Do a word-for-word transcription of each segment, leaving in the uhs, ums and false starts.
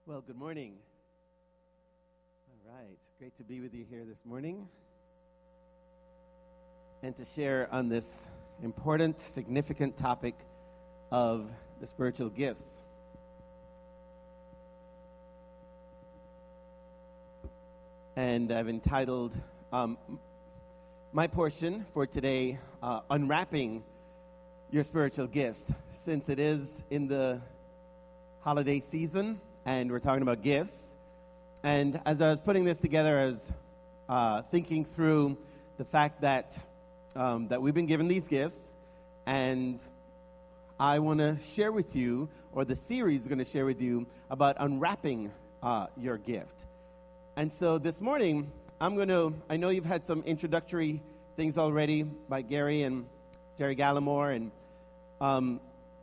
Well, good morning. All right, great to be with you here this morning and to share on this important, significant topic of the spiritual gifts. And I've entitled um, my portion for today, uh, Unwrapping Your Spiritual Gifts, since it is in the holiday season. And we're talking about gifts. And as I was putting this together, I was uh, thinking through the fact that um, that we've been given these gifts, and I want to share with you, or the series is going to share with you, about unwrapping uh, your gift. And so this morning, I'm going to, I know you've had some introductory things already by Gary and Jerry Gallimore, and um,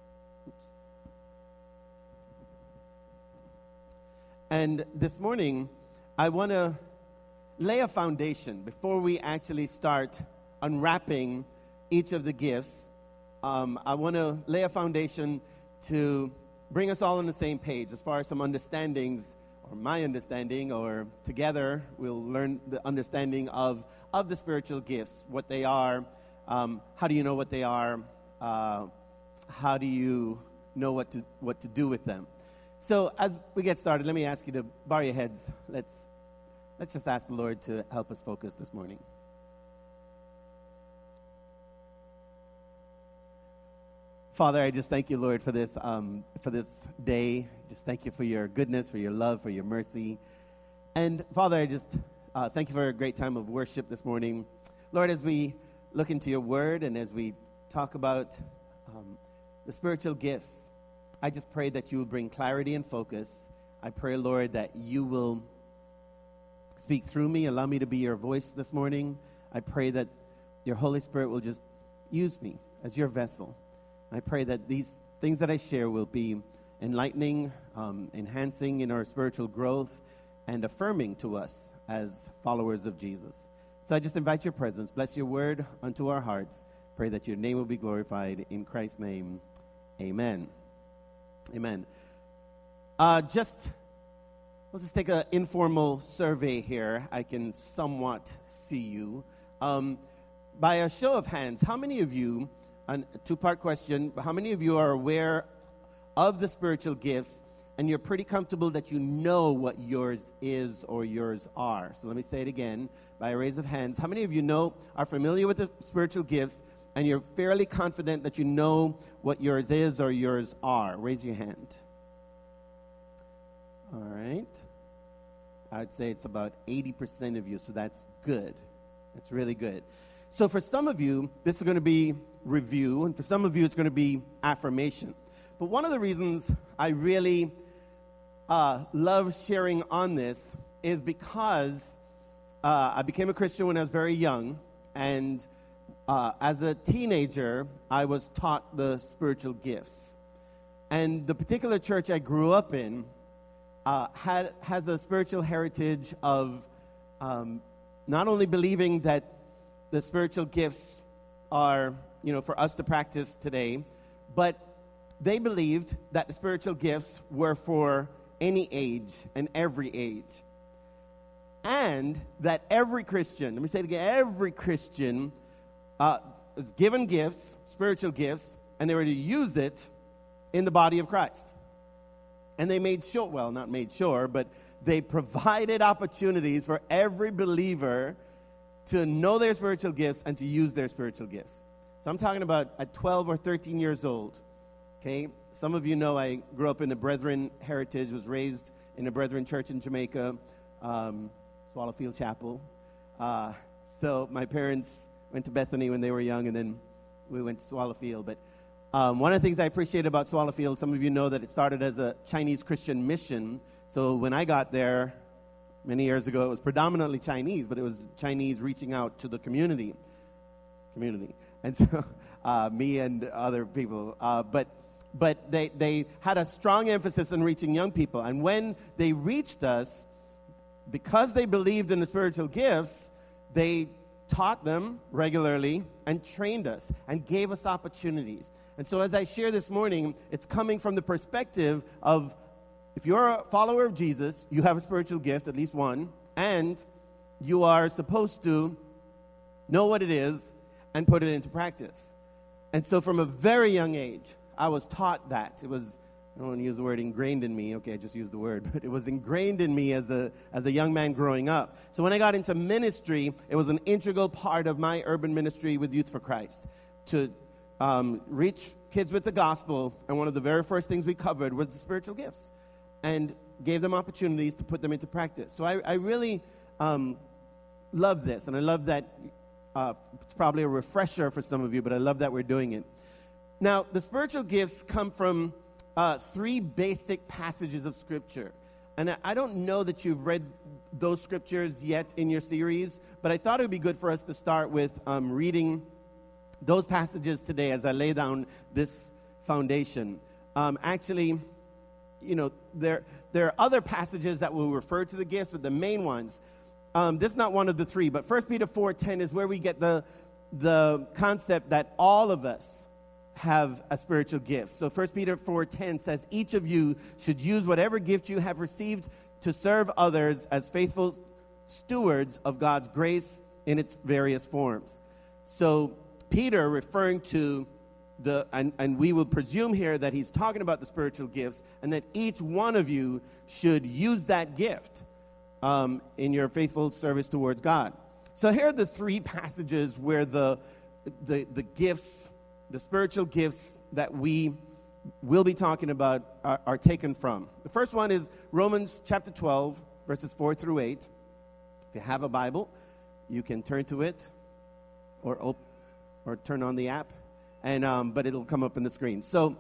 And this morning, I want to lay a foundation before we actually start unwrapping each of the gifts. Um, I want to lay a foundation to bring us all on the same page as far as some understandings, or my understanding, or together we'll learn the understanding of, of the spiritual gifts, what they are, um, how do you know what they are, uh, how do you know what to what to do with them. So as we get started, let me ask you to bow your heads. Let's let's just ask the Lord to help us focus this morning. Father, I just thank you, Lord, for this um, for this day. Just thank you for your goodness, for your love, for your mercy. And Father, I just uh, thank you for a great time of worship this morning. Lord, as we look into your word and as we talk about um, the spiritual gifts, I just pray that you will bring clarity and focus. I pray, Lord, that you will speak through me, allow me to be your voice this morning. I pray that your Holy Spirit will just use me as your vessel. I pray that these things that I share will be enlightening, um, enhancing in our spiritual growth, and affirming to us as followers of Jesus. So I just invite your presence. Bless your word unto our hearts. Pray that your name will be glorified. In Christ's name, amen. Amen. Uh, just, we'll just take an informal survey here. I can somewhat see you. Um, by a show of hands, how many of you, a two-part question, how many of you are aware of the spiritual gifts and you're pretty comfortable that you know what yours is or yours are? So let me say it again by a raise of hands. How many of you know, are familiar with the spiritual gifts, and you're fairly confident that you know what yours is or yours are? Raise your hand. All right. I'd say it's about eighty percent of you, so that's good. That's really good. So for some of you, this is going to be review, and for some of you, it's going to be affirmation. But one of the reasons I really uh, love sharing on this is because uh, I became a Christian when I was very young, and Uh, as a teenager, I was taught the spiritual gifts. And the particular church I grew up in uh, had has a spiritual heritage of um, not only believing that the spiritual gifts are, you know, for us to practice today, but they believed that the spiritual gifts were for any age and every age. And that every Christian, let me say it again, every Christian Uh, was given gifts, spiritual gifts, and they were to use it in the body of Christ. And they made sure, well, not made sure, but they provided opportunities for every believer to know their spiritual gifts and to use their spiritual gifts. So I'm talking about at twelve or thirteen years old, okay? Some of you know I grew up in a Brethren heritage, was raised in a Brethren church in Jamaica, um, Swallowfield Chapel. Uh, so my parents went to Bethany when they were young, and then we went to Swallowfield. But um, one of the things I appreciate about Swallowfield, some of you know that it started as a Chinese Christian mission. So when I got there many years ago, it was predominantly Chinese, but it was Chinese reaching out to the community. Community. And so uh, me and other people. Uh, but but they, they had a strong emphasis on reaching young people. And when they reached us, because they believed in the spiritual gifts, they taught them regularly and trained us and gave us opportunities. And so as I share this morning, it's coming from the perspective of if you're a follower of Jesus, you have a spiritual gift, at least one, and you are supposed to know what it is and put it into practice. And so from a very young age, I was taught that. It was, I don't want to use the word ingrained in me. Okay, I just used the word. But it was ingrained in me as a as a young man growing up. So when I got into ministry, it was an integral part of my urban ministry with Youth for Christ to um, reach kids with the gospel. And one of the very first things we covered was the spiritual gifts and gave them opportunities to put them into practice. So I, I really um, love this. And I love that uh, it's probably a refresher for some of you, but I love that we're doing it. Now, the spiritual gifts come from Uh, three basic passages of Scripture. And I, I don't know that you've read those Scriptures yet in your series, but I thought it would be good for us to start with um, reading those passages today as I lay down this foundation. Um, actually, you know, there, there are other passages that will refer to the gifts, but the main ones, um, this is not one of the three, but First Peter four ten is where we get the, the concept that all of us have a spiritual gift. So First Peter four ten says, each of you should use whatever gift you have received to serve others as faithful stewards of God's grace in its various forms. So Peter, referring to the, and, and we will presume here that he's talking about the spiritual gifts, and that each one of you should use that gift um, in your faithful service towards God. So here are the three passages where the the, the gifts the spiritual gifts that we will be talking about are, are taken from. The first one is Romans chapter twelve, verses four through eight. If you have a Bible, you can turn to it or op- or turn on the app, and um, but it'll come up on the screen. So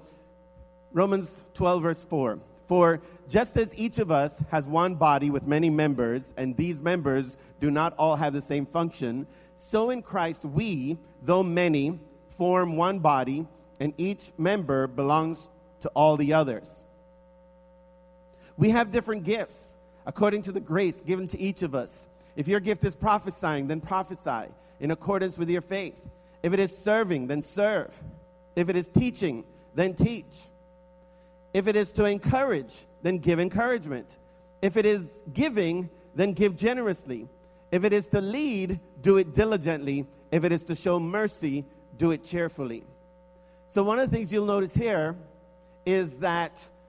Romans twelve, verse four. For just as each of us has one body with many members, and these members do not all have the same function, so in Christ we, though many, form one body, and each member belongs to all the others. We have different gifts according to the grace given to each of us. If your gift is prophesying, then prophesy in accordance with your faith. If it is serving, then serve. If it is teaching, then teach. If it is to encourage, then give encouragement. If it is giving, then give generously. If it is to lead, do it diligently. If it is to show mercy, do it cheerfully. So one of the things you'll notice here is that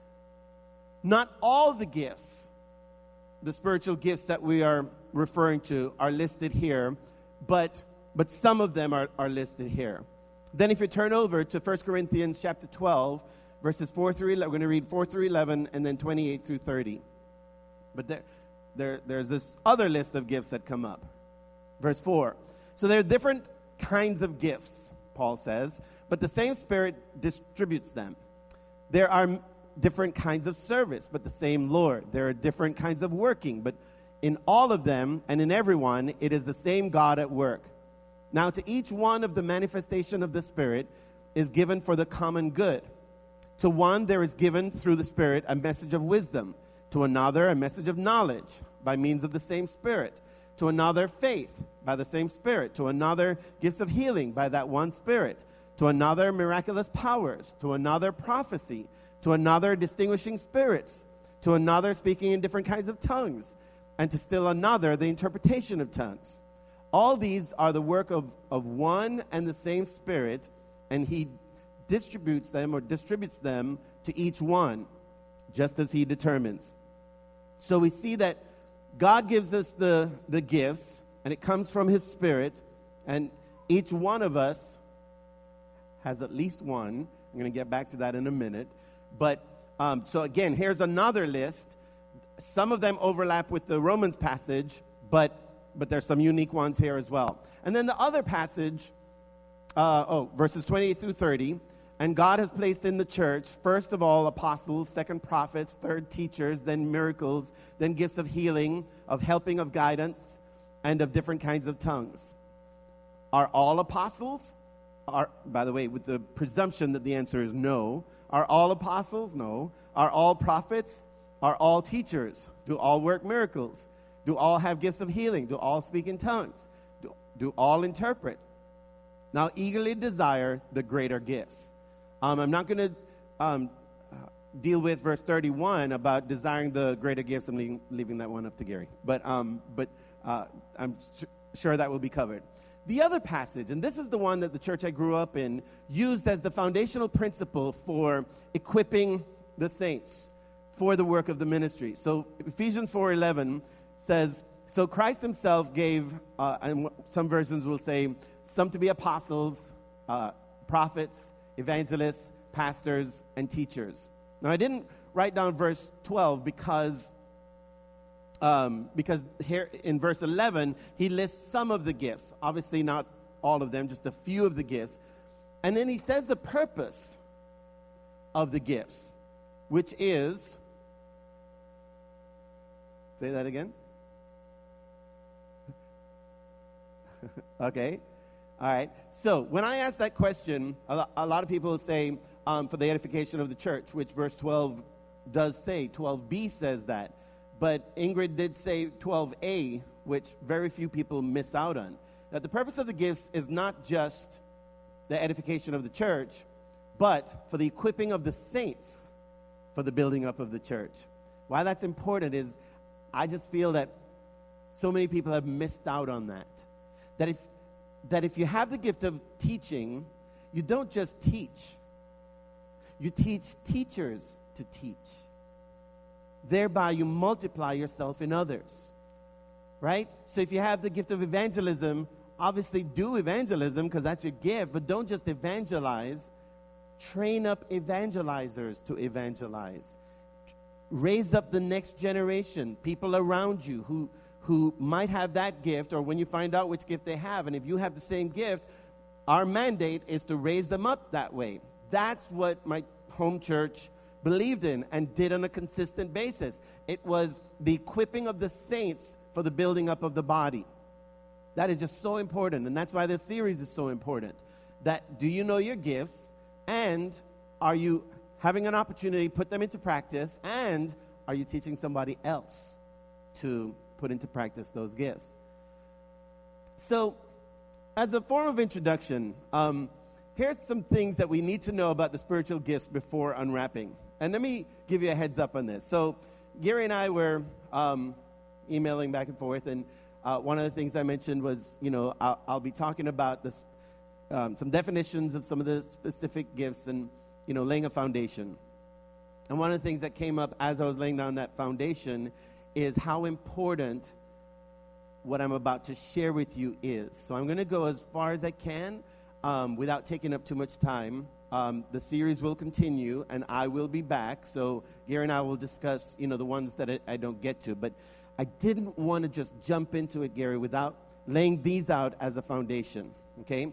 not all the gifts, the spiritual gifts that we are referring to, are listed here, but but some of them are, are listed here. Then if you turn over to First Corinthians chapter twelve, verses four through eleven, we're going to read four through eleven and then twenty-eight through thirty. But there, there there's this other list of gifts that come up. Verse four. So there are different kinds of gifts, Paul says, but the same Spirit distributes them. There are different kinds of service, but the same Lord. There are different kinds of working, but in all of them and in everyone, it is the same God at work. Now to each one of the manifestation of the Spirit is given for the common good. To one there is given through the Spirit a message of wisdom, to another a message of knowledge by means of the same Spirit, to another faith by the same Spirit, to another gifts of healing by that one Spirit, to another miraculous powers, to another prophecy, to another distinguishing spirits, to another speaking in different kinds of tongues, and to still another the interpretation of tongues. All these are the work of, of one and the same Spirit, and he distributes them or distributes them to each one, just as he determines. So we see that God gives us the, the gifts, and it comes from his Spirit, and each one of us has at least one. I'm going to get back to that in a minute. But, um, so again, here's another list. Some of them overlap with the Romans passage, but, but there's some unique ones here as well. And then the other passage, uh, oh, verses twenty-eight through thirty, and God has placed in the church, first of all, apostles, second prophets, third teachers, then miracles, then gifts of healing, of helping, of guidance, and of different kinds of tongues. Are all apostles? Are, by the way, with the presumption that the answer is no. Are all apostles? No. Are all prophets? Are all teachers? Do all work miracles? Do all have gifts of healing? Do all speak in tongues? Do, do all interpret? Now eagerly desire the greater gifts. Um, I'm not going to um, deal with verse thirty-one about desiring the greater gifts. I'm leaving, leaving that one up to Gary. But, um, but uh, I'm sh- sure that will be covered. The other passage, and this is the one that the church I grew up in used as the foundational principle for equipping the saints for the work of the ministry. So Ephesians four eleven says, so Christ himself gave, uh, and some versions will say, some to be apostles, uh, prophets, evangelists, pastors, and teachers. Now, I didn't write down verse twelve because, um, because here in verse eleven, he lists some of the gifts. Obviously, not all of them, just a few of the gifts. And then he says the purpose of the gifts, which is, say that again. Okay. All right. So when I ask that question, a, lo- a lot of people say, um, for the edification of the church, which verse twelve does say. twelve b says that. But Ingrid did say twelve a, which very few people miss out on. That the purpose of the gifts is not just the edification of the church, but for the equipping of the saints for the building up of the church. Why that's important is I just feel that so many people have missed out on that. That if that if you have the gift of teaching, you don't just teach. You teach teachers to teach. Thereby you multiply yourself in others. Right? So if you have the gift of evangelism, obviously do evangelism because that's your gift, but don't just evangelize. Train up evangelizers to evangelize. Raise up the next generation, people around you who who might have that gift, or when you find out which gift they have, and if you have the same gift, our mandate is to raise them up that way. That's what my home church believed in and did on a consistent basis. It was the equipping of the saints for the building up of the body. That is just so important, and that's why this series is so important. That do you know your gifts, and are you having an opportunity to put them into practice, and are you teaching somebody else to put into practice those gifts? So, as a form of introduction, um, here's some things that we need to know about the spiritual gifts before unwrapping. And let me give you a heads up on this. So, Gary and I were um, emailing back and forth, and uh, one of the things I mentioned was, you know, I'll, I'll be talking about this, um, some definitions of some of the specific gifts and, you know, laying a foundation. And one of the things that came up as I was laying down that foundation is how important what I'm about to share with you is. So I'm going to go as far as I can um, without taking up too much time. Um, the series will continue, and I will be back. So Gary and I will discuss, you know, the ones that I, I don't get to. But I didn't want to just jump into it, Gary, without laying these out as a foundation, okay?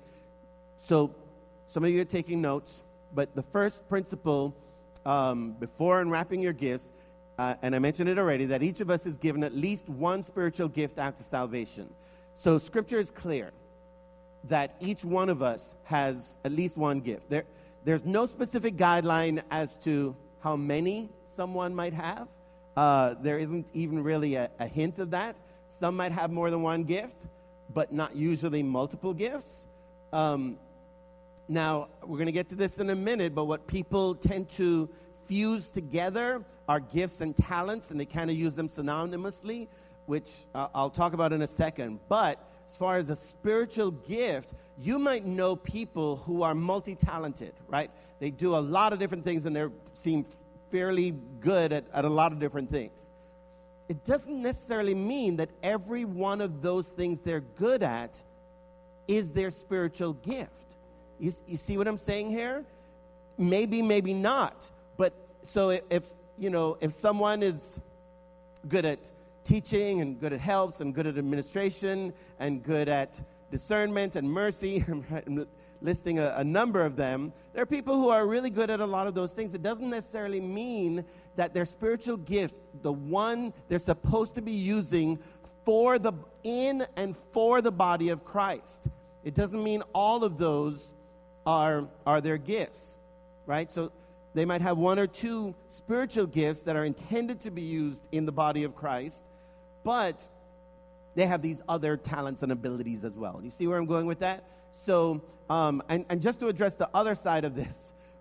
So some of you are taking notes, but the first principle um, before unwrapping your gifts, Uh, and I mentioned it already, that each of us is given at least one spiritual gift after salvation. So Scripture is clear that each one of us has at least one gift. There, there's no specific guideline as to how many someone might have. Uh, there isn't even really a, a hint of that. Some might have more than one gift, but not usually multiple gifts. Um, now, we're going to get to this in a minute, but what people tend to fuse together are gifts and talents, and they kind of use them synonymously, which uh, I'll talk about in a second. But as far as a spiritual gift, you might know people who are multi-talented, right? They do a lot of different things, and they seem fairly good at, at a lot of different things. It doesn't necessarily mean that every one of those things they're good at is their spiritual gift. You, you see what I'm saying here? Maybe, maybe not. But so if, you know, if someone is good at teaching and good at helps and good at administration and good at discernment and mercy, I'm listing a, a number of them, there are people who are really good at a lot of those things. It doesn't necessarily mean that their spiritual gift, the one they're supposed to be using for the in and for the body of Christ, it doesn't mean all of those are are their gifts, right? So they might have one or two spiritual gifts that are intended to be used in the body of Christ, but they have these other talents and abilities as well. You see where I'm going with that? So, um, and, and just to address the other side of this,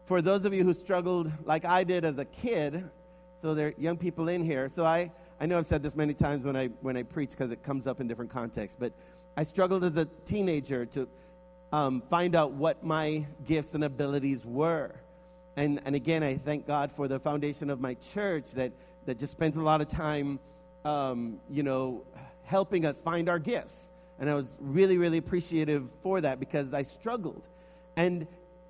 for those of you who struggled like I did as a kid, so there are young people in here. So I, I know I've said this many times when I when I preach because it comes up in different contexts, but I struggled as a teenager to um, find out what my gifts and abilities were. And and again, I thank God for the foundation of my church that, that just spent a lot of time, um, you know, helping us find our gifts. And I was really, really appreciative for that because I struggled. And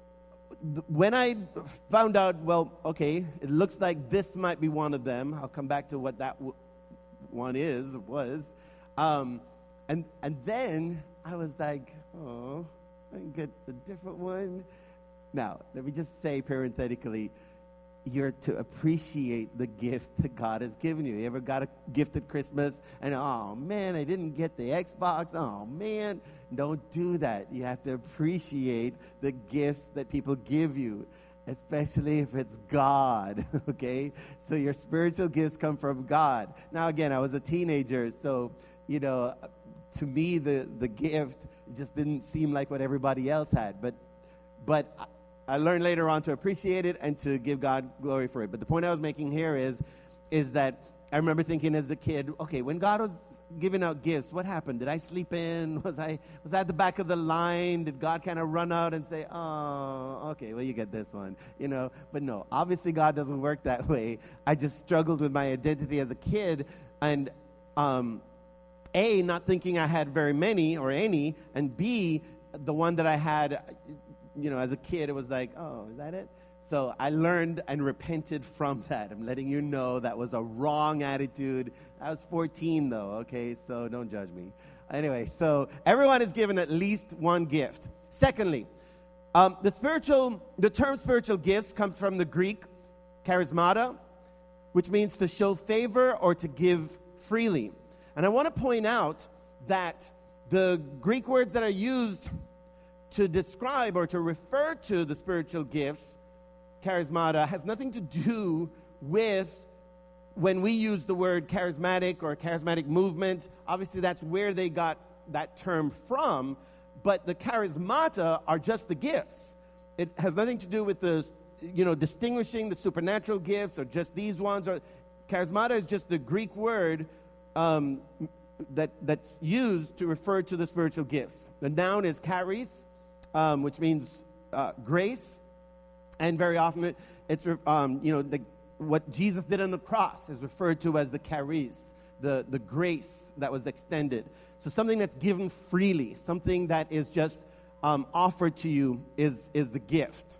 th- when I found out, well, okay, it looks like this might be one of them. I'll come back to what that w- one is, was. Um, and and then I was like, oh, I can get a different one. Now, let me just say parenthetically, you're to appreciate the gift that God has given you. You ever got a gift at Christmas and, oh, man, I didn't get the Xbox. Oh, man. Don't do that. You have to appreciate the gifts that people give you, especially if it's God, okay? So your spiritual gifts come from God. Now, again, I was a teenager, so, you know, to me, the, the gift just didn't seem like what everybody else had. But, but I learned later on to appreciate it and to give God glory for it. But the point I was making here is, is that I remember thinking as a kid, okay, when God was giving out gifts, what happened? Did I sleep in? Was I was I at the back of the line? Did God kind of run out and say, oh, okay, well, you get this one, you know? But no, obviously God doesn't work that way. I just struggled with my identity as a kid, and um, A, not thinking I had very many or any, and B, the one that I had, you know, as a kid, it was like, oh, is that it? So I learned and repented from that. I'm letting you know that was a wrong attitude. I was fourteen, though, okay? So don't judge me. Anyway, so everyone is given at least one gift. Secondly, um, the spiritual, the term spiritual gifts comes from the Greek charismata, which means to show favor or to give freely. And I want to point out that the Greek words that are used to describe or to refer to the spiritual gifts, charismata, has nothing to do with when we use the word charismatic or charismatic movement. Obviously, that's where they got that term from, but the charismata are just the gifts. It has nothing to do with the, you know, distinguishing the supernatural gifts or just these ones. Or charismata is just the Greek word um, that that's used to refer to the spiritual gifts. The noun is charis, um, which means uh, grace. And very often, it, it's, um, you know, the, what Jesus did on the cross is referred to as the charis, the, the grace that was extended. So something that's given freely, something that is just um, offered to you is, is the gift.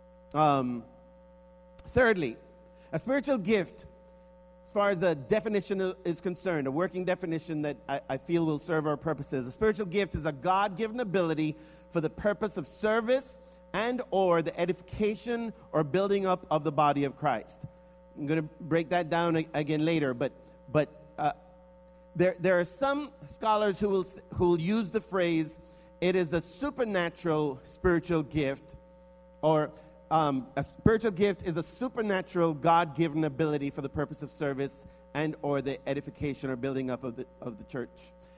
Um, thirdly, a spiritual gift, as far as a definition is concerned, a working definition that I, I feel will serve our purposes. A spiritual gift is a God-given ability for the purpose of service and or the edification or building up of the body of Christ. I'm going to break that down again later, but but uh, there there are some scholars who will who will use the phrase, it is a supernatural spiritual gift, or um, a spiritual gift is a supernatural God-given ability for the purpose of service and or the edification or building up of the of the church.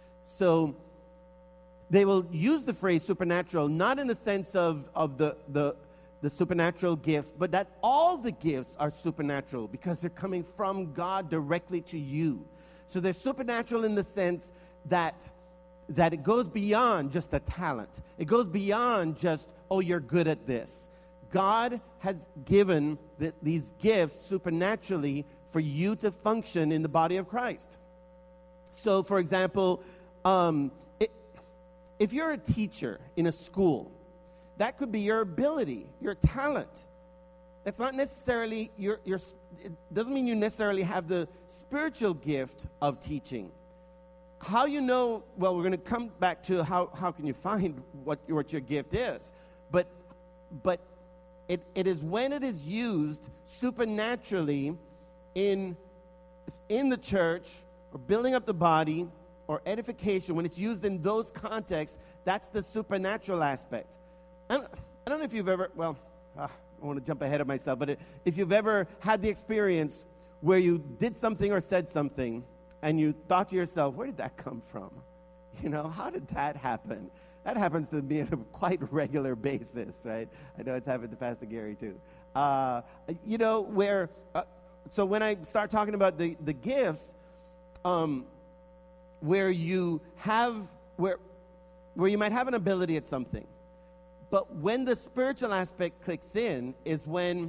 So they will use the phrase supernatural, not in the sense of, of the, the, the supernatural gifts, but that all the gifts are supernatural because they're coming from God directly to you. So they're supernatural in the sense that, that it goes beyond just a talent. It goes beyond just, oh, you're good at this. God has given the, these gifts supernaturally for you to function in the body of Christ. So, for example, um, it, if you're a teacher in a school, that could be your ability, your talent. That's not necessarily your, your, it doesn't mean you necessarily have the spiritual gift of teaching. How you know, well, we're going to come back to how, how can you find what, what your gift is. But, but it, it is when it is used supernaturally in, in the church or building up the body or edification, when it's used in those contexts, that's the supernatural aspect. I don't, I don't know if you've ever, well, uh, I want to jump ahead of myself, but it, if you've ever had the experience where you did something or said something and you thought to yourself, where did that come from? You know, how did that happen? that happens to me on a quite regular basis, right? I know it's happened to Pastor Gary too. Uh, you know, where, uh, so when I start talking about the, the gifts, um, where you have, where, where you might have an ability at something, but when the spiritual aspect clicks in is when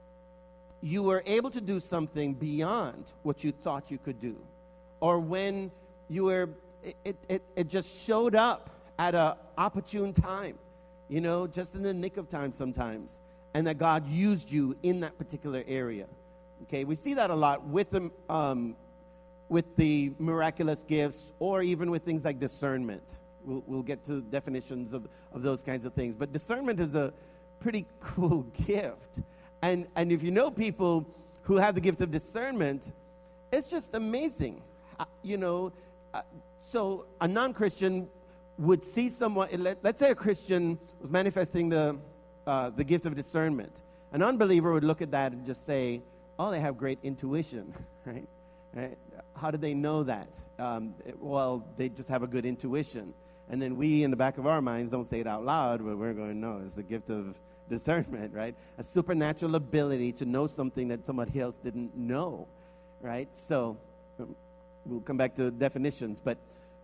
you were able to do something beyond what you thought you could do. Or when you were, it, it, it just showed up at an opportune time, you know, just in the nick of time sometimes, and that God used you in that particular area. Okay, we see that a lot with the, um, with the miraculous gifts, or even with things like discernment. We'll, we'll get to definitions of, of those kinds of things. But discernment is a pretty cool gift. And, and if you know people who have the gift of discernment, it's just amazing. Uh, you know, uh, so a non-Christian would see someone, let, let's say a Christian was manifesting the, uh, the gift of discernment. An unbeliever would look at that and just say, oh, they have great intuition, right? right? How do they know that? Um, it, well, they just have a good intuition. And then we, in the back of our minds, don't say it out loud, but we're going, no, it's the gift of discernment, right? A supernatural ability to know something that somebody else didn't know, right? So um, we'll come back to definitions, but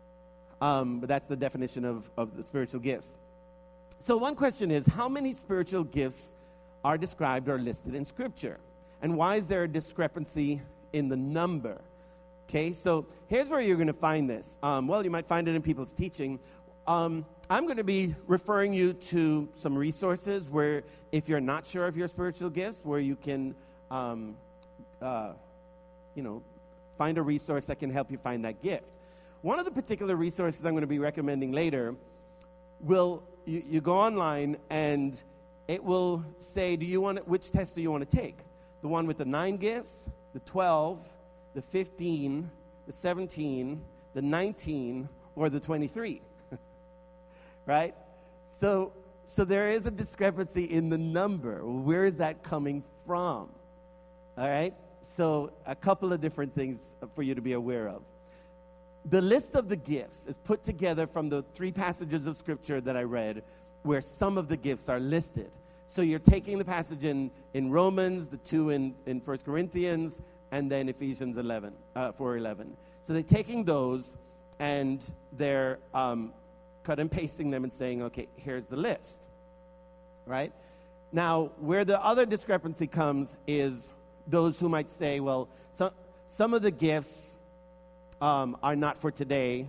um, but that's the definition of, of the spiritual gifts. So one question is, how many spiritual gifts are described or listed in Scripture? And why is there a discrepancy in the number? Okay, so here's where you're going to find this. Um, well, you might find it in people's teaching. Um, I'm going to be referring you to some resources where, if you're not sure of your spiritual gifts, where you can, um, uh, you know, find a resource that can help you find that gift. One of the particular resources I'm going to be recommending later will, you, you go online and it will say, do you want, which test do you want to take? The one with the nine gifts, the twelve, the fifteen, the seventeen, the nineteen, or the twenty-three, right? So, so there is a discrepancy in the number. Where is that coming from? All right? So a couple of different things for you to be aware of. The list of the gifts is put together from the three passages of Scripture that I read where some of the gifts are listed. So you're taking the passage in, in Romans, the two in, in First Corinthians, and then Ephesians eleven, uh, four eleven. So they're taking those and they're um, cut and pasting them and saying, okay, here's the list, right? Now, where the other discrepancy comes is those who might say, well, some, some of the gifts um, are not for today,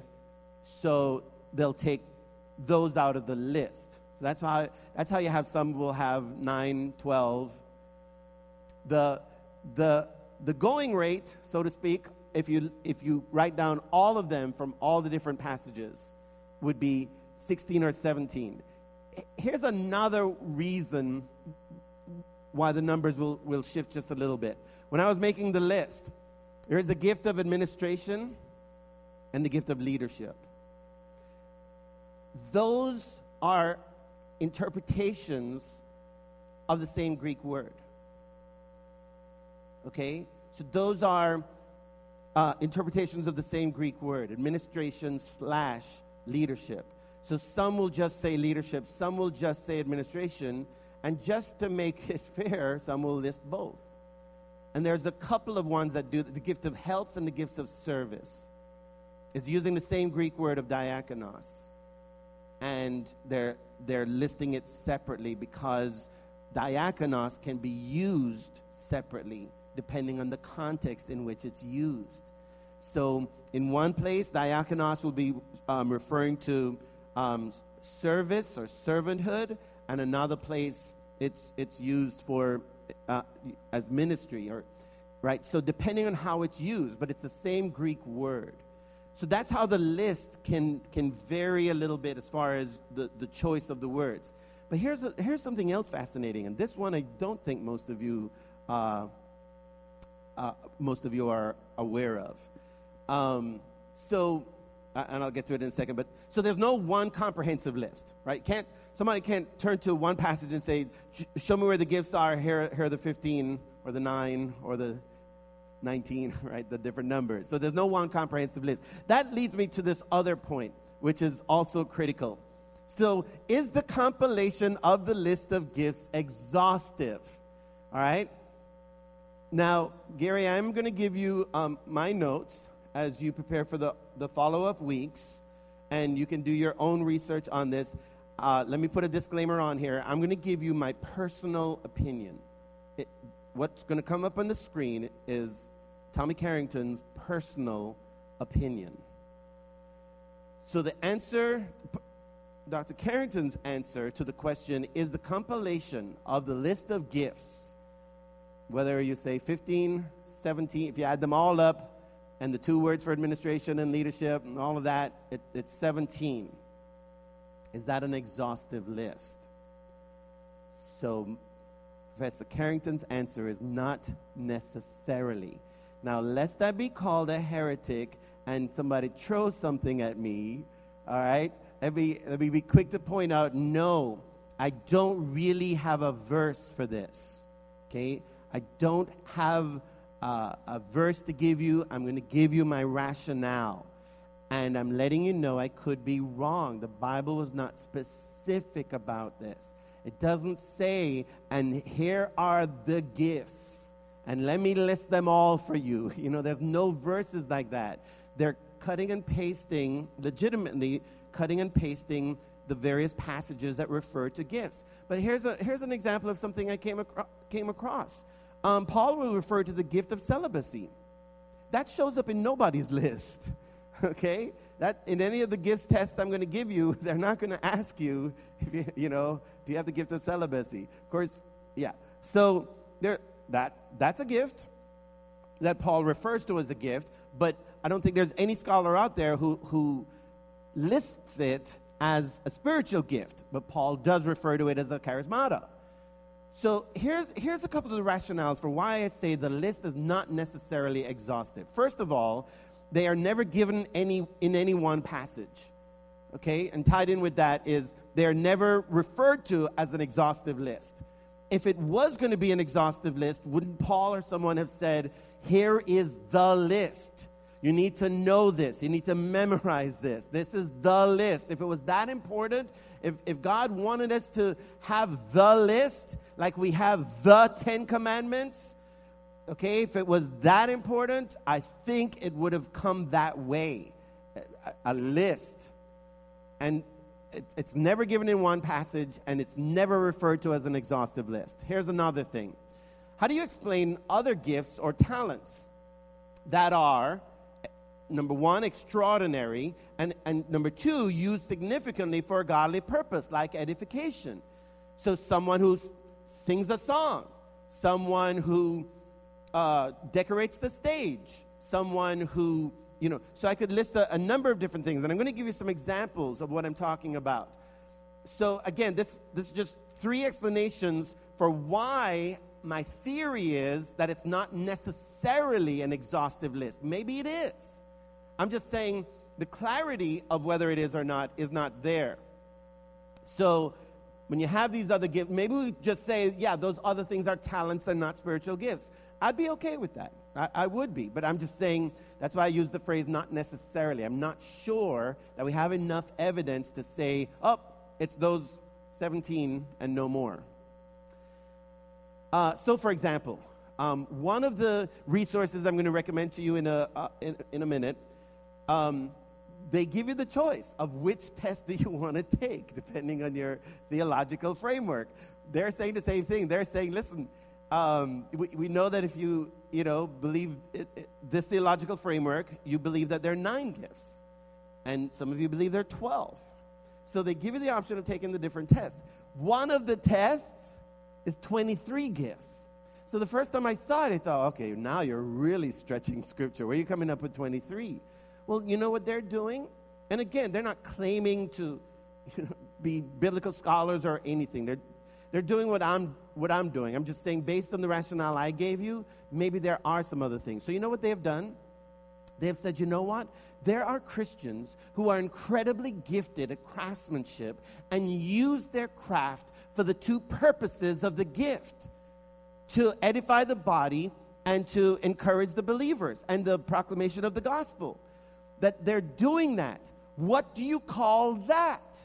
so they'll take those out of the list. So that's how, that's how you have some will have nine, twelve. The, the, the going rate, so to speak, if you, if you write down all of them from all the different passages, would be sixteen or seventeen. Here's another reason why the numbers will, will shift just a little bit. When I was making the list, there is a gift of administration and the gift of leadership. Those are interpretations of the same Greek word. Okay? So those are uh, interpretations of the same Greek word, administration slash leadership. So some will just say leadership, some will just say administration, and just to make it fair, some will list both. And there's a couple of ones that do the gift of helps and the gifts of service. It's using the same Greek word of diakonos. And they're they're listing it separately because diakonos can be used separately depending on the context in which it's used. So in one place, diakonos will be um, referring to um, service or servanthood, and another place it's it's used for uh, as ministry, or right. So depending on how it's used, but it's the same Greek word. So that's how the list can can vary a little bit as far as the, the choice of the words. But here's a, here's something else fascinating, and this one I don't think most of you uh, uh, most of you are aware of. Um, so, uh, and I'll get to it in a second. But so there's no one comprehensive list, right? Can't somebody can't turn to one passage and say, "Show me where the gifts are. Here, here are the fifteen, or the nine, or the nineteen, right? The different numbers." So there's no one comprehensive list. That leads me to this other point, which is also critical. So is the compilation of the list of gifts exhaustive? All right? Now, Gary, I'm going to give you um, my notes as you prepare for the, the follow-up weeks, and you can do your own research on this. Uh, let me put a disclaimer on here. I'm going to give you my personal opinion. It, what's going to come up on the screen is Tommy Carrington's personal opinion. So the answer, Doctor Carrington's answer to the question, is the compilation of the list of gifts, whether you say fifteen, seventeen, if you add them all up, and the two words for administration and leadership and all of that, it, it's seventeen. Is that an exhaustive list? So Professor Carrington's answer is not necessarily. Now, lest I be called a heretic and somebody throws something at me, all right, let me, let me be quick to point out, no, I don't really have a verse for this, okay? I don't have uh, a verse to give you. I'm going to give you my rationale. And I'm letting you know I could be wrong. The Bible is not specific about this. It doesn't say, and here are the gifts, and let me list them all for you. You know, there's no verses like that. They're cutting and pasting, legitimately cutting and pasting the various passages that refer to gifts. But here's a here's an example of something I came, acro- came across. Um, Paul will refer to the gift of celibacy. That shows up in nobody's list. Okay, that in any of the gifts tests I'm going to give you, they're not going to ask you, if you, you know, do you have the gift of celibacy? Of course, yeah. So there, that that's a gift that Paul refers to as a gift, but I don't think there's any scholar out there who who lists it as a spiritual gift. But Paul does refer to it as a charismata. So here's here's a couple of the rationales for why I say the list is not necessarily exhaustive. First of all, they are never given any in any one passage, okay? And tied in with that is they're never referred to as an exhaustive list. If it was going to be an exhaustive list, wouldn't Paul or someone have said, here is the list. You need to know this. You need to memorize this. This is the list. If it was that important, if, if God wanted us to have the list, like we have the Ten Commandments, okay, if it was that important, I think it would have come that way, a, a list. And it, it's never given in one passage, and it's never referred to as an exhaustive list. Here's another thing. How do you explain other gifts or talents that are, number one, extraordinary, and, and number two, used significantly for a godly purpose, like edification? So someone who s- sings a song, someone who Uh, decorates the stage, someone who, you know, so I could list a, a number of different things, and I'm going to give you some examples of what I'm talking about. So again, this, this is just three explanations for why my theory is that it's not necessarily an exhaustive list. Maybe it is. I'm just saying the clarity of whether it is or not is not there. So when you have these other gifts, maybe we just say, yeah, those other things are talents and not spiritual gifts. I'd be okay with that. I, I would be. But I'm just saying, that's why I use the phrase not necessarily. I'm not sure that we have enough evidence to say, oh, it's those seventeen and no more. Uh, so, for example, um, one of the resources I'm going to recommend to you in a, uh, in, in a minute, um, they give you the choice of which test do you want to take, depending on your theological framework. They're saying the same thing. They're saying, listen, Um, we, we know that if you, you know, believe it, it, this theological framework, you believe that there are nine gifts. And some of you believe there are twelve. So they give you the option of taking the different tests. One of the tests is twenty-three gifts. So the first time I saw it, I thought, okay, now you're really stretching Scripture. Where are you coming up with twenty-three? Well, you know what they're doing? And again, they're not claiming to, you know, be biblical scholars or anything. They're They're doing what I'm what I'm doing. I'm just saying, based on the rationale I gave you, maybe there are some other things. So you know what they have done? They have said, you know what? There are Christians who are incredibly gifted at craftsmanship and use their craft for the two purposes of the gift, to edify the body and to encourage the believers and the proclamation of the gospel. That they're doing that. What do you call that?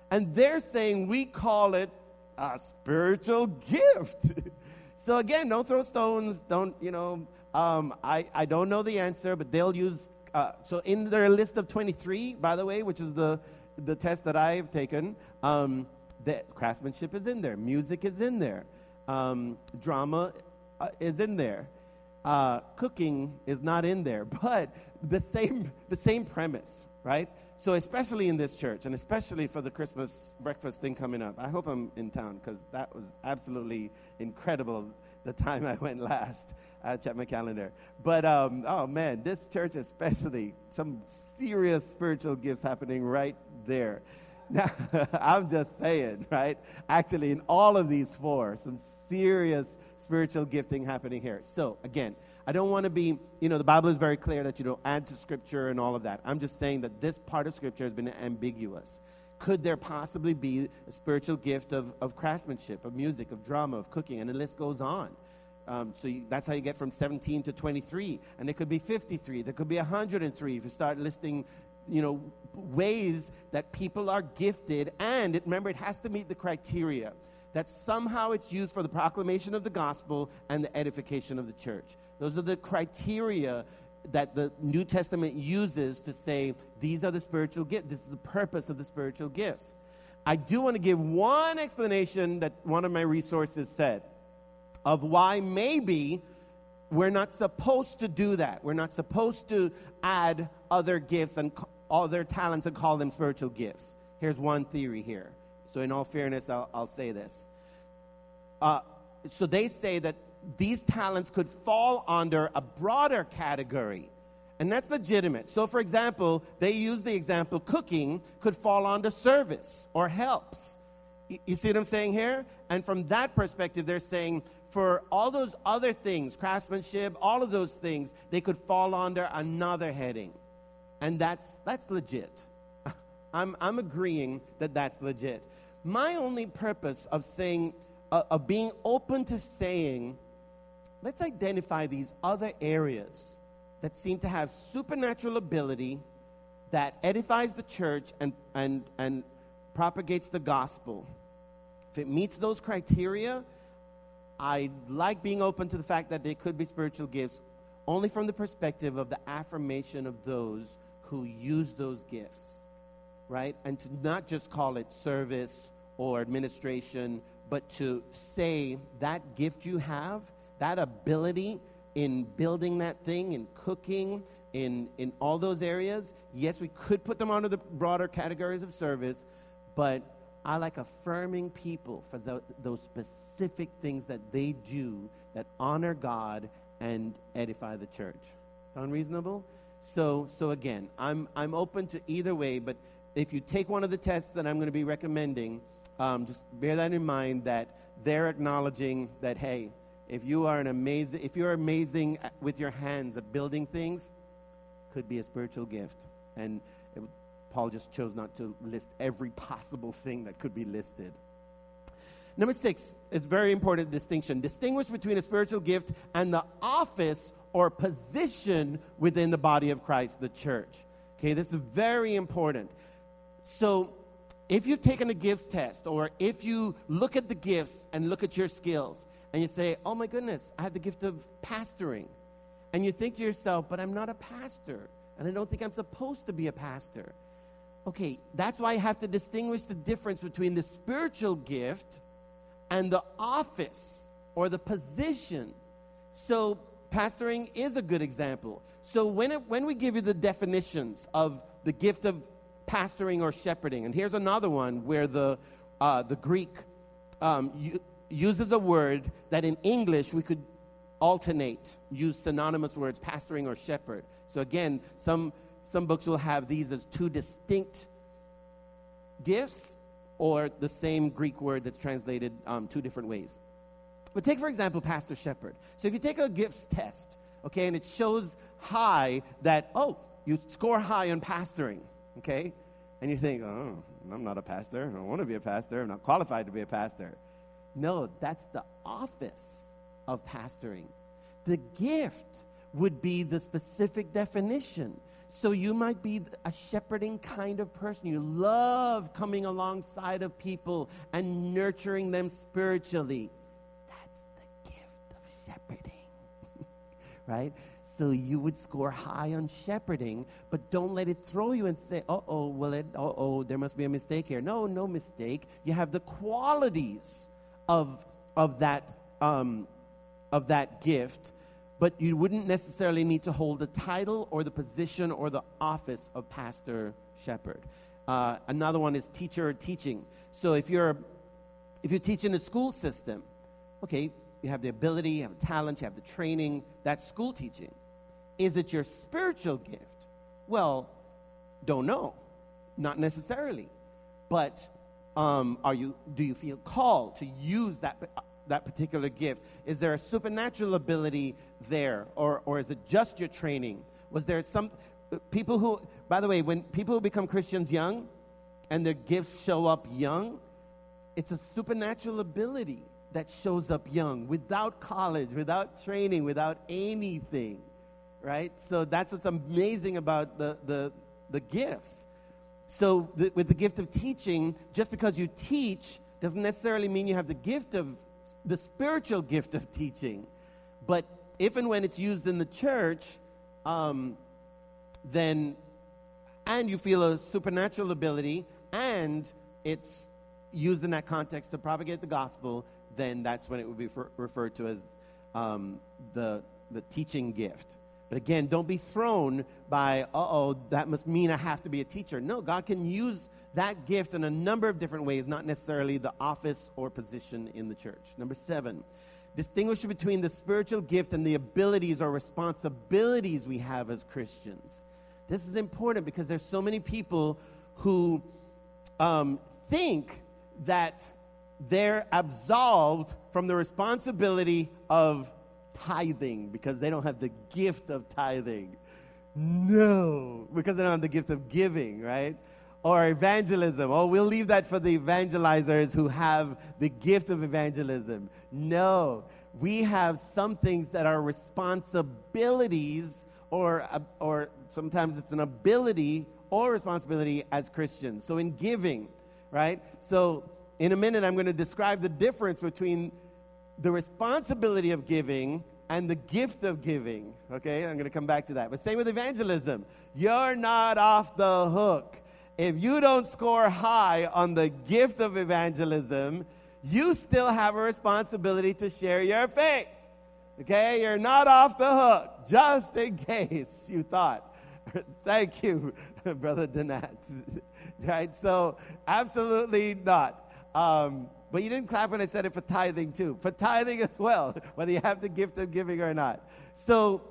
And they're saying we call it a spiritual gift. So again, don't throw stones. Don't, you know, um, I, I don't know the answer, but they'll use, uh, so in their list of twenty-three, by the way, which is the, the test that I have taken, um, the craftsmanship is in there. Music is in there. Um, drama uh, is in there. Uh, cooking is not in there, but the same the same premise, right? So especially in this church, and especially for the Christmas breakfast thing coming up. I hope I'm in town, because that was absolutely incredible the time I went last. I checked my calendar. But, um, oh man, this church especially, some serious spiritual gifts happening right there. Now, I'm just saying, right? Actually, in all of these four, some serious spiritual gifting happening here. So, again, I don't want to be, you know, the Bible is very clear that you don't add to Scripture and all of that. I'm just saying that this part of Scripture has been ambiguous. Could there possibly be a spiritual gift of, of craftsmanship, of music, of drama, of cooking, and the list goes on. Um, so you, that's how you get from seventeen to twenty-three. And it could be fifty-three. There could be one hundred three if you start listing, you know, ways that people are gifted. And it, remember, it has to meet the criteria that somehow it's used for the proclamation of the gospel and the edification of the church. Those are the criteria that the New Testament uses to say these are the spiritual gifts. This is the purpose of the spiritual gifts. I do want to give one explanation that one of my resources said of why maybe we're not supposed to do that. We're not supposed to add other gifts and other talents and call them spiritual gifts. Here's one theory here. So in all fairness, I'll, I'll say this. Uh, so they say that these talents could fall under a broader category, and that's legitimate. So, for example, they use the example cooking could fall under service or helps. You, you see what I'm saying here? And from that perspective, they're saying for all those other things, craftsmanship, all of those things, they could fall under another heading, and that's that's legit. I'm I'm agreeing that that's legit. My only purpose of saying, uh, of being open to saying, let's identify these other areas that seem to have supernatural ability that edifies the church and, and, and propagates the gospel. If it meets those criteria, I like being open to the fact that they could be spiritual gifts only from the perspective of the affirmation of those who use those gifts, right? And to not just call it service or administration, but to say that gift you have, that ability in building that thing, in cooking, in, in all those areas, yes, we could put them under the broader categories of service, but I like affirming people for the, those specific things that they do that honor God and edify the church. Sound reasonable? So, so again, I'm, I'm open to either way, but if you take one of the tests that I'm going to be recommending, um, just bear that in mind that they're acknowledging that, hey, if you are an amazing, if you're amazing with your hands at building things, could be a spiritual gift. And it, Paul just chose not to list every possible thing that could be listed. Number six is very important distinction. Distinguish between a spiritual gift and the office or position within the body of Christ, the church. Okay, this is very important. So if you've taken a gifts test, or if you look at the gifts and look at your skills, and you say, oh my goodness, I have the gift of pastoring. And you think to yourself, but I'm not a pastor, and I don't think I'm supposed to be a pastor. Okay, that's why you have to distinguish the difference between the spiritual gift and the office or the position. So pastoring is a good example. So when, it, when we give you the definitions of the gift of pastoring or shepherding, and here's another one where the, uh, the Greek um, you, uses a word that in English we could alternate, use synonymous words, pastoring or shepherd. So again, some some books will have these as two distinct gifts, or the same Greek word that's translated um, two different ways. But take, for example, pastor shepherd. So if you take a gifts test, okay, and it shows high that, oh, you score high on pastoring, okay, and you think, oh, I'm not a pastor, I don't want to be a pastor, I'm not qualified to be a pastor. No, that's the office of pastoring. The gift would be the specific definition. So you might be a shepherding kind of person. You love coming alongside of people and nurturing them spiritually. That's the gift of shepherding, right? So you would score high on shepherding, but don't let it throw you and say, uh-oh, well, it, uh-oh, there must be a mistake here. No, no mistake. You have the qualities of, of, that, um, of that gift, but you wouldn't necessarily need to hold the title or the position or the office of pastor shepherd. Uh, another one is teacher or teaching. So if you're, if you're teaching a school system, okay, you have the ability, you have the talent, you have the training, that's school teaching. Is it your spiritual gift? Well, don't know. Not necessarily. But um, are you? Do you feel called to use that, that particular gift? Is there a supernatural ability there? Or, or is it just your training? Was there some people who, by the way, when people who become Christians young and their gifts show up young, it's a supernatural ability that shows up young, without college, without training, without anything. Right? So that's what's amazing about the, the, the gifts. So the, with the gift of teaching, just because you teach doesn't necessarily mean you have the gift of, the spiritual gift of teaching. But if and when it's used in the church, um, then, and you feel a supernatural ability, and it's used in that context to propagate the gospel, then that's when it would be refer, referred to as um, the, the teaching gift. But again, don't be thrown by, uh-oh, that must mean I have to be a teacher. No, God can use that gift in a number of different ways, not necessarily the office or position in the church. Number seven, distinguish between the spiritual gift and the abilities or responsibilities we have as Christians. This is important because there's so many people who um, think that they're absolved from the responsibility of tithing because they don't have the gift of tithing. No, because they don't have the gift of giving, right? Or evangelism. Oh, we'll leave that for the evangelizers who have the gift of evangelism. No, we have some things that are responsibilities, or, uh, or sometimes it's an ability or responsibility as Christians. So in giving, right? So in a minute, I'm going to describe the difference between the responsibility of giving and the gift of giving, okay? I'm going to come back to that. But same with evangelism. You're not off the hook. If you don't score high on the gift of evangelism, you still have a responsibility to share your faith, okay? You're not off the hook, just in case you thought. Thank you, Brother Donat. Right? So, absolutely not. Um, But you didn't clap when I said it for tithing, too. For tithing as well, whether you have the gift of giving or not. So,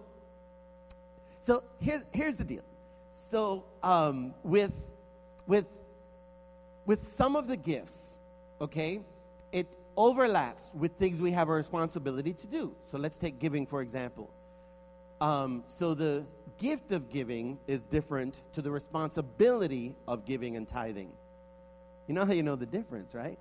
so here, here's the deal. So um, with, with, with some of the gifts, okay, it overlaps with things we have a responsibility to do. So let's take giving, for example. Um, so the gift of giving is different to the responsibility of giving and tithing. You know how you know the difference, right?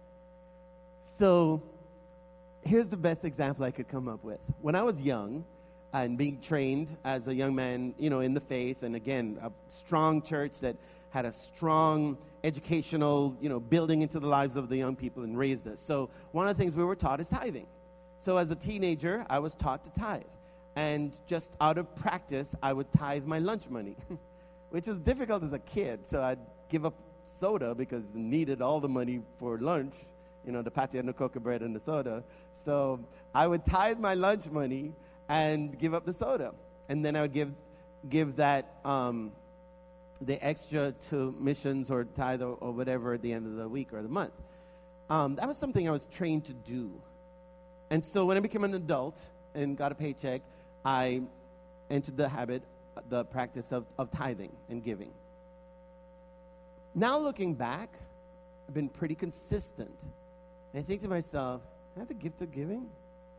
So here's the best example I could come up with. When I was young and being trained as a young man, you know, in the faith, and again, a strong church that had a strong educational, you know, building into the lives of the young people and raised us. So one of the things we were taught is tithing. So as a teenager, I was taught to tithe. And just out of practice, I would tithe my lunch money, which is difficult as a kid. So I'd give up soda because I needed all the money for lunch. You know, the patty and the cocoa bread and the soda. So I would tithe my lunch money and give up the soda. And then I would give give that, um, the extra to missions or tithe or, or whatever at the end of the week or the month. Um, that was something I was trained to do. And so when I became an adult and got a paycheck, I entered the habit, the practice of, of tithing and giving. Now looking back, I've been pretty consistent. And I think to myself, I have the gift of giving?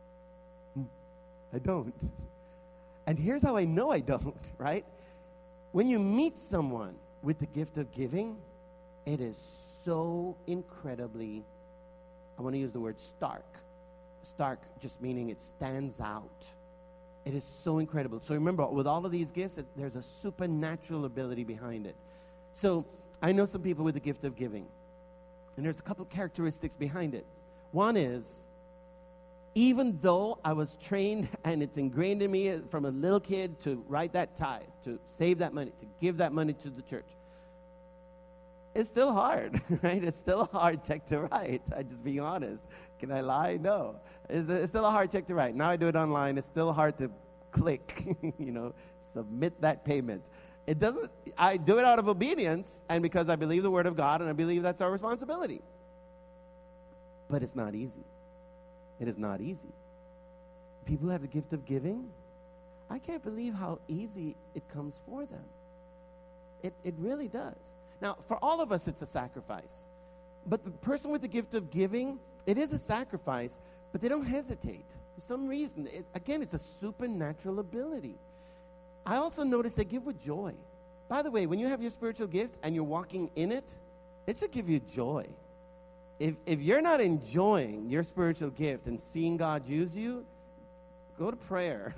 I don't. And here's how I know I don't, right? When you meet someone with the gift of giving, it is so incredibly, I want to use the word stark. Stark just meaning it stands out. It is so incredible. So remember, with all of these gifts, there's a supernatural ability behind it. So I know some people with the gift of giving, and there's a couple of characteristics behind it. One is, even though I was trained and it's ingrained in me from a little kid to write that tithe, to save that money, to give that money to the church, it's still hard, right? It's still a hard check to write. I just being honest. Can I lie? No. It's, it's still a hard check to write. Now I do it online. It's still hard to click, you know, submit that payment. It doesn't, I do it out of obedience and because I believe the word of God and I believe that's our responsibility. But it's not easy. It is not easy. People who have the gift of giving, I can't believe how easy it comes for them. It, it really does. Now, for all of us, it's a sacrifice. But the person with the gift of giving, it is a sacrifice, but they don't hesitate. For some reason, it, again, it's a supernatural ability. I also notice they give with joy. By the way, when you have your spiritual gift and you're walking in it, it should give you joy. If, if you're not enjoying your spiritual gift and seeing God use you, go to prayer.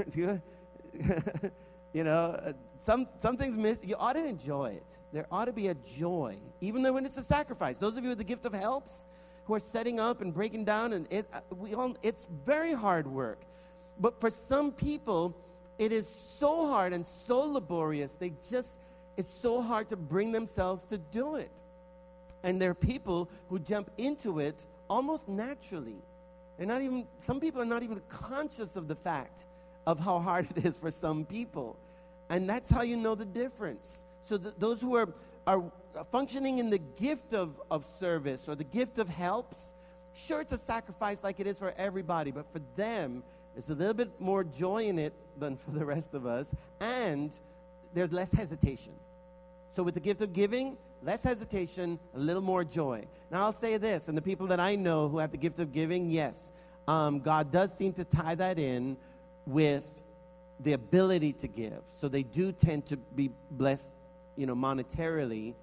You know, uh, some, some things miss. You ought to enjoy it. There ought to be a joy, even though when it's a sacrifice. Those of you with the gift of helps who are setting up and breaking down, and it, uh, we all, it's very hard work. But for some people, it is so hard and so laborious. They just, it's so hard to bring themselves to do it. And there are people who jump into it almost naturally. They're not even, some people are not even conscious of the fact of how hard it is for some people. And that's how you know the difference. So th- those who are, are functioning in the gift of, of service or the gift of helps, sure, it's a sacrifice like it is for everybody, but for them, there's a little bit more joy in it than for the rest of us, and there's less hesitation. So with the gift of giving, less hesitation, a little more joy. Now I'll say this, and the people that I know who have the gift of giving, yes, um, God does seem to tie that in with the ability to give. So they do tend to be blessed, you know, monetarily,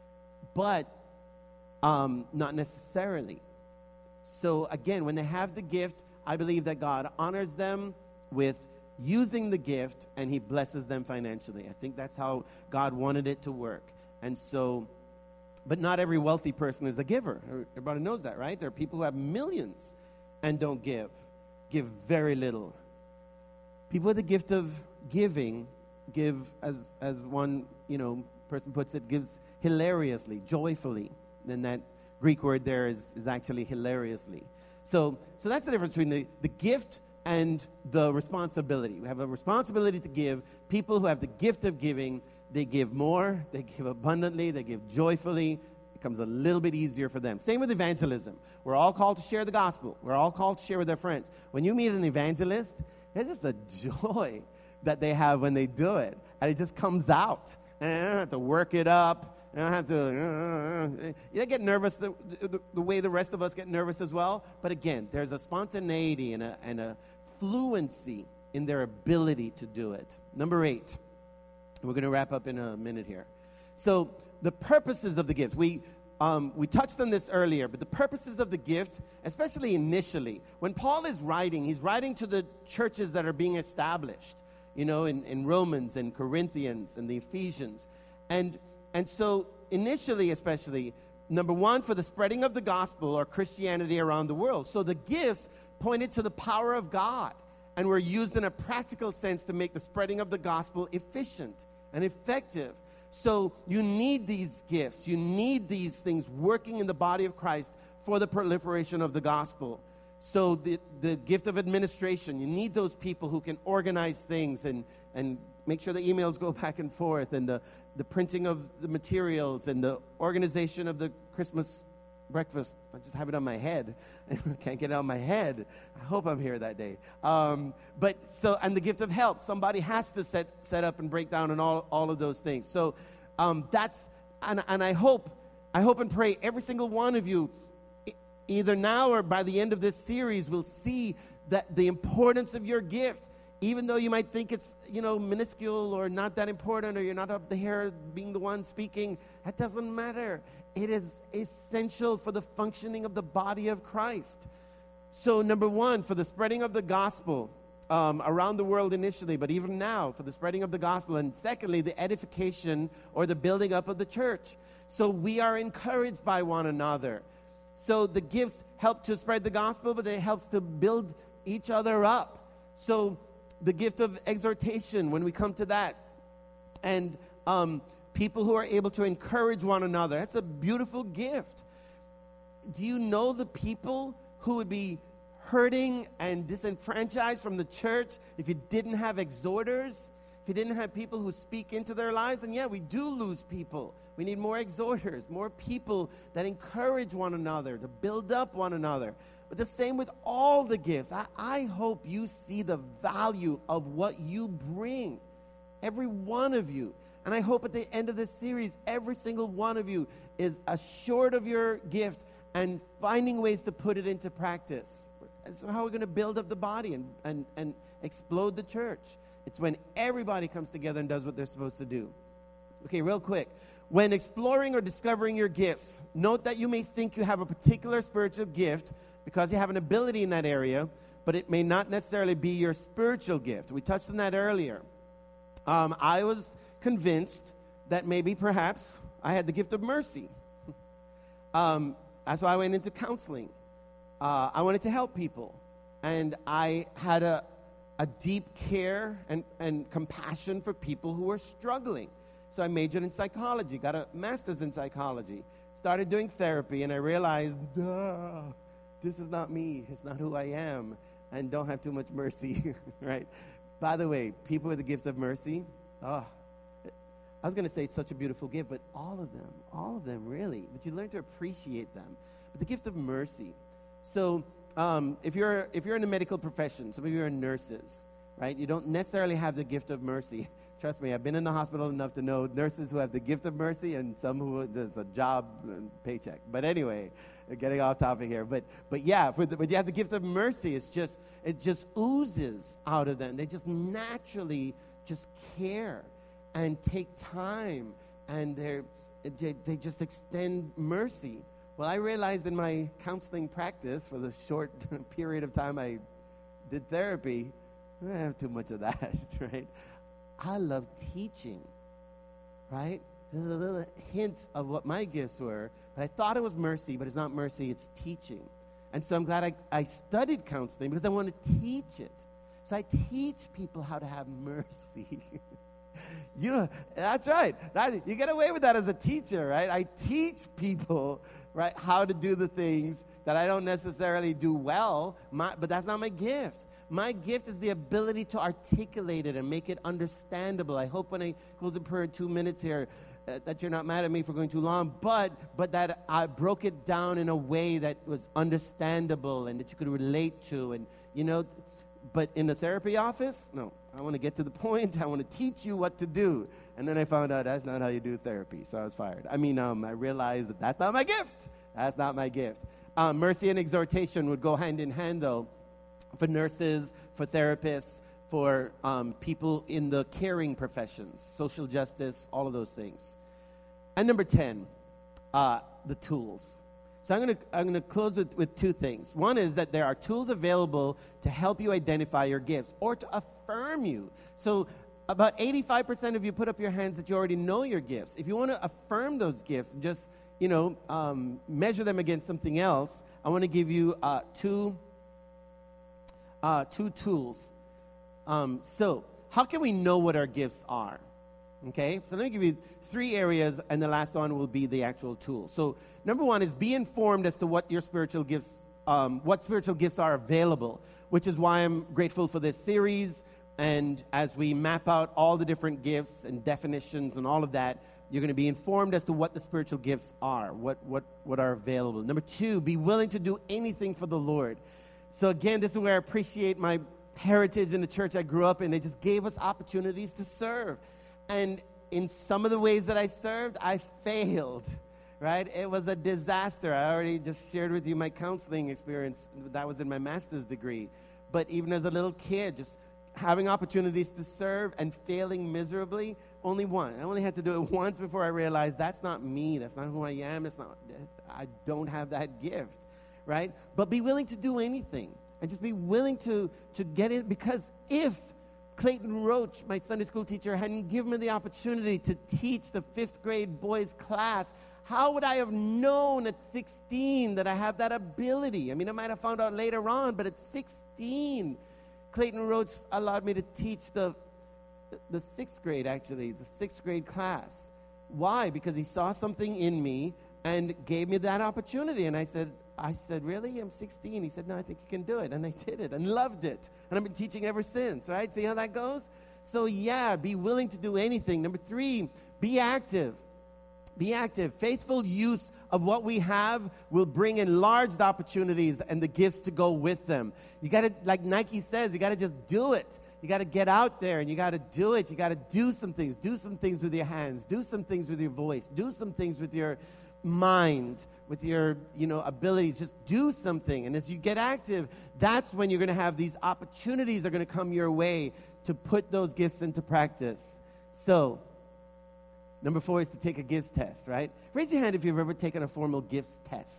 but um, not necessarily. So again, when they have the gift, I believe that God honors them with using the gift and he blesses them financially. I think that's how God wanted it to work. And so, but not every wealthy person is a giver. Everybody knows that, right? There are people who have millions and don't give, give very little. People with the gift of giving give, as as one, you know, person puts it, gives hilariously, joyfully. And that Greek word there is, is actually hilariously. So so that's the difference between the, the gift and the responsibility. We have a responsibility to give. People who have the gift of giving, they give more, they give abundantly, they give joyfully. It becomes a little bit easier for them. Same with evangelism. We're all called to share the gospel. We're all called to share with their friends. When you meet an evangelist, there's just a joy that they have when they do it. And it just comes out. And I don't have to work it up. I don't have to, uh, you get nervous the, the, the way the rest of us get nervous as well. But again, there's a spontaneity and a, and a fluency in their ability to do it. Number eight. We're going to wrap up in a minute here. So the purposes of the gift. We, um, we touched on this earlier, but the purposes of the gift, especially initially, when Paul is writing, he's writing to the churches that are being established, you know, in, in Romans and Corinthians and the Ephesians. And And so initially, especially, number one, for the spreading of the gospel or Christianity around the world. So the gifts pointed to the power of God and were used in a practical sense to make the spreading of the gospel efficient and effective. So you need these gifts. You need these things working in the body of Christ for the proliferation of the gospel. So the, the gift of administration, you need those people who can organize things and, and make sure the emails go back and forth, and the, the printing of the materials and the organization of the Christmas breakfast. I just have it on my head. I can't get it on my head. I hope I'm here that day. Um, but so, and the gift of help. Somebody has to set set up and break down and all, all of those things. So um, that's, and, and I hope, I hope and pray every single one of you, either now or by the end of this series, will see that the importance of your gift. Even though you might think it's, you know, minuscule or not that important, or you're not up there being the one speaking, that doesn't matter. It is essential for the functioning of the body of Christ. So number one, for the spreading of the gospel, um, around the world initially, but even now for the spreading of the gospel. And secondly, the edification or the building up of the church. So we are encouraged by one another. So the gifts help to spread the gospel, but it helps to build each other up. So the gift of exhortation, when we come to that, and um, people who are able to encourage one another, that's a beautiful gift. Do you know the people who would be hurting and disenfranchised from the church if you didn't have exhorters, if you didn't have people who speak into their lives? And yeah, we do lose people. We need more exhorters, more people that encourage one another, to build up one another. But the same with all the gifts. I, I hope you see the value of what you bring, every one of you. And I hope at the end of this series, every single one of you is assured of your gift and finding ways to put it into practice. So how we're going to build up the body and, and, and explode the church. It's when everybody comes together and does what they're supposed to do. Okay, real quick. When exploring or discovering your gifts, note that you may think you have a particular spiritual gift because you have an ability in that area, but it may not necessarily be your spiritual gift. We touched on that earlier. Um, I was convinced that maybe, perhaps, I had the gift of mercy. um, that's why I went into counseling. Uh, I wanted to help people, and I had a, a deep care and, and compassion for people who were struggling. So I majored in psychology, got a master's in psychology, started doing therapy, and I realized, duh, this is not me. It's not who I am, and don't have too much mercy, right? By the way, people with the gift of mercy, oh, I was going to say it's such a beautiful gift, but all of them, all of them, really. But you learn to appreciate them. But the gift of mercy. So um, if you're if you're in the medical profession, some of you are nurses, right? You don't necessarily have the gift of mercy. Trust me, I've been in the hospital enough to know nurses who have the gift of mercy and some who there's a job and paycheck. But anyway, getting off topic here. But but yeah, but, but you have the gift of mercy. It's just it just oozes out of them. They just naturally just care and take time, and they're they, they just extend mercy. Well, I realized in my counseling practice, for the short period of time I did therapy, I don't have too much of that, right? I love teaching, right? There's a little hint of what my gifts were, but I thought it was mercy, but it's not mercy, it's teaching. And so I'm glad I, I studied counseling because I want to teach it. So I teach people how to have mercy. You know, that's right. That, you get away with that as a teacher, right? I teach people, right, how to do the things that I don't necessarily do well, my, but that's not my gift. My gift is the ability to articulate it and make it understandable. I hope when I close in prayer in two minutes here uh, that you're not mad at me for going too long, but but that I broke it down in a way that was understandable and that you could relate to. And, you know, but in the therapy office, no. I want to get to the point. I want to teach you what to do. And then I found out that's not how you do therapy, so I was fired. I mean, um, I realized that that's not my gift. That's not my gift. Um, mercy and exhortation would go hand in hand, though, for nurses, for therapists, for um, people in the caring professions, social justice, all of those things. And number ten, uh, the tools. So I'm going to I'm going to close with, with two things. One is that there are tools available to help you identify your gifts or to affirm you. So about eighty-five percent of you put up your hands that you already know your gifts. If you want to affirm those gifts and just, you know, um, measure them against something else, I want to give you uh, two, uh, two tools. Um, so how can we know what our gifts are? Okay, so let me give you three areas, and the last one will be the actual tool. So number one is be informed as to what your spiritual gifts, um, what spiritual gifts are available, which is why I'm grateful for this series. And as we map out all the different gifts and definitions and all of that, you're going to be informed as to what the spiritual gifts are, what what what are available. Number two, be willing to do anything for the Lord. So again, this is where I appreciate my heritage in the church I grew up in. They just gave us opportunities to serve. And in some of the ways that I served, I failed, right? It was a disaster. I already just shared with you my counseling experience. That was in my master's degree. But even as a little kid, just having opportunities to serve and failing miserably, only one. I only had to do it once before I realized that's not me. That's not who I am. It's not. I don't have that gift, right? But be willing to do anything. and just be willing to, to get in. Because if Clayton Roach, my Sunday school teacher, hadn't given me the opportunity to teach the fifth grade boys class, how would I have known at sixteen that I have that ability? I mean, I might have found out later on, but at sixteen, Clayton Roach allowed me to teach the, the sixth grade, actually, the sixth grade class. Why? Because he saw something in me and gave me that opportunity. And I said, I said, really? I'm sixteen. He said, no, I think you can do it. And I did it and loved it. And I've been teaching ever since, right? See how that goes? So, yeah, be willing to do anything. Number three, be active. Be active. Faithful use of what we have will bring enlarged opportunities and the gifts to go with them. You got to, like Nike says, you got to just do it. You got to get out there and you got to do it. You got to do some things. Do some things with your hands. Do some things with your voice. Do some things with your mind, with your, you know, abilities. Just do something. And as you get active, that's when you're going to have these opportunities that are going to come your way to put those gifts into practice. So, number four is to take a gifts test, right? Raise your hand if you've ever taken a formal gifts test.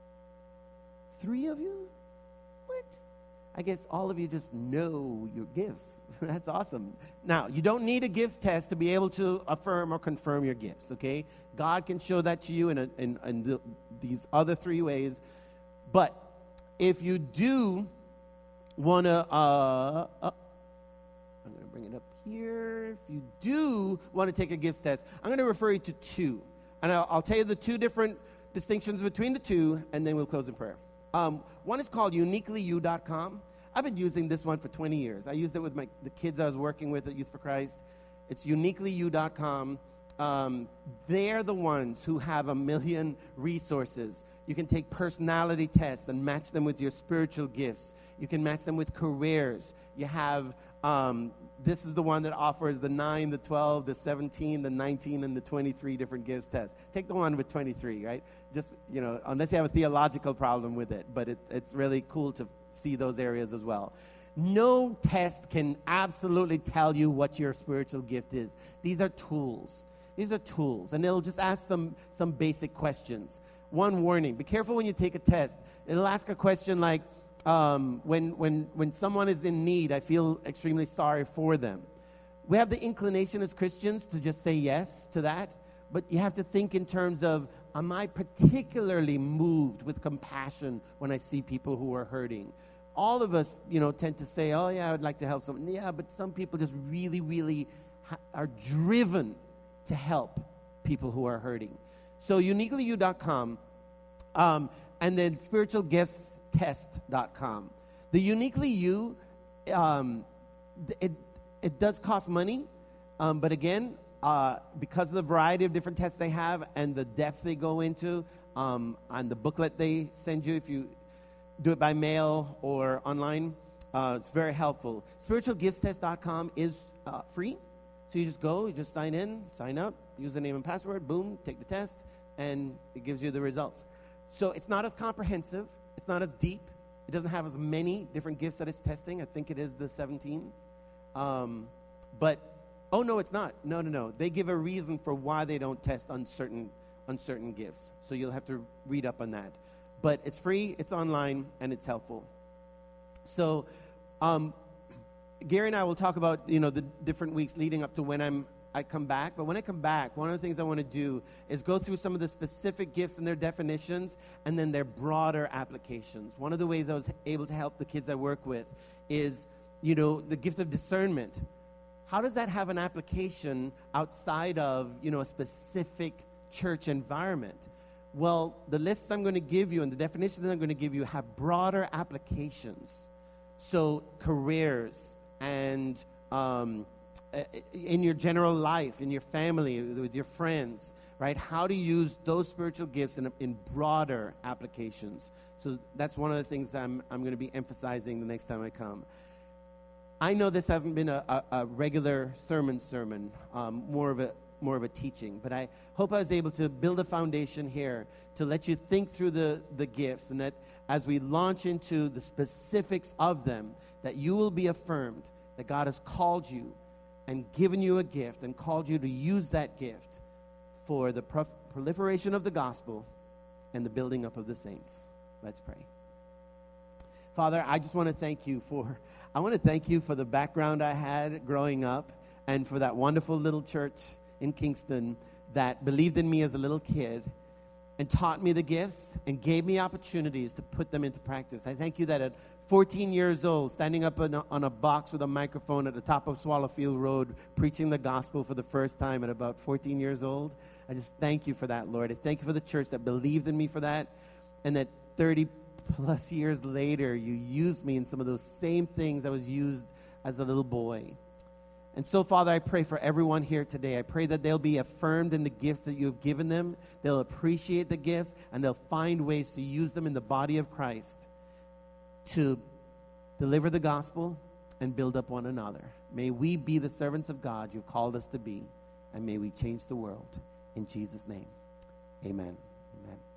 Three of you? What? I guess all of you just know your gifts. That's awesome. Now, you don't need a gifts test to be able to affirm or confirm your gifts, okay? God can show that to you in, a, in, in the, these other three ways. But if you do want to, uh, uh, I'm going to bring it up here. If you do want to take a gifts test, I'm going to refer you to two. And I'll, I'll tell you the two different distinctions between the two, and then we'll close in prayer. Um, one is called uniquely you dot com. I've been using this one for twenty years. I used it with my, the kids I was working with at Youth for Christ. It's uniquely you dot com. Um, they're the ones who have a million resources. You can take personality tests and match them with your spiritual gifts. You can match them with careers. You have, um, this is the one that offers the nine, the twelve, the seventeen, the nineteen, and the twenty-three different gifts tests. Take the one with twenty-three, right? Just, you know, unless you have a theological problem with it. But it, it's really cool to see those areas as well. No test can absolutely tell you what your spiritual gift is. These are tools. These are tools. And it'll just ask some, some basic questions. One warning, be careful when you take a test. It'll ask a question like, um, when, when, when someone is in need, I feel extremely sorry for them. We have the inclination as Christians to just say yes to that. But you have to think in terms of, am I particularly moved with compassion when I see people who are hurting? All of us, you know, tend to say, oh, yeah, I would like to help someone. Yeah, but some people just really, really ha- are driven to help people who are hurting. So uniquely you dot com um, and then spiritual gifts test dot com. The Uniquely You, um, it, it does cost money, um, but again, Uh, because of the variety of different tests they have and the depth they go into, um, on the booklet they send you, if you do it by mail or online, uh, it's very helpful. spiritual gifts test dot com is uh, free. So you just go, you just sign in, sign up, use the name and password, boom, take the test, and it gives you the results. So it's not as comprehensive. It's not as deep. It doesn't have as many different gifts that it's testing. I think it is the seventeen. Um, but Oh, no, it's not. No, no, no. They give a reason for why they don't test on certain, on certain gifts. So you'll have to read up on that. But it's free, it's online, and it's helpful. So um, Gary and I will talk about, you know, the different weeks leading up to when I'm, I come back. But when I come back, one of the things I want to do is go through some of the specific gifts and their definitions and then their broader applications. One of the ways I was able to help the kids I work with is, you know, the gift of discernment. How does that have an application outside of, you know, a specific church environment? Well, the lists I'm going to give you and the definitions I'm going to give you have broader applications. So careers and um, in your general life, in your family, with your friends, right? How to use those spiritual gifts in, in broader applications. So that's one of the things I'm, I'm going to be emphasizing the next time I come. I know this hasn't been a, a, a regular sermon sermon, um, more of a more of a teaching, but I hope I was able to build a foundation here to let you think through the, the gifts, and that as we launch into the specifics of them, that you will be affirmed that God has called you and given you a gift and called you to use that gift for the pro- proliferation of the gospel and the building up of the saints. Let's pray. Father, I just want to thank you for, I want to thank you for the background I had growing up and for that wonderful little church in Kingston that believed in me as a little kid and taught me the gifts and gave me opportunities to put them into practice. I thank you that at fourteen years old, standing up on a, on a box with a microphone at the top of Swallowfield Road, preaching the gospel for the first time at about fourteen years old, I just thank you for that, Lord. I thank you for the church that believed in me for that, and that thirty plus years later, you used me in some of those same things I was used as a little boy. And so, Father, I pray for everyone here today. I pray that they'll be affirmed in the gifts that you have given them. They'll appreciate the gifts, and they'll find ways to use them in the body of Christ to deliver the gospel and build up one another. May we be the servants of God you've called us to be, and may we change the world. In Jesus' name, amen. Amen.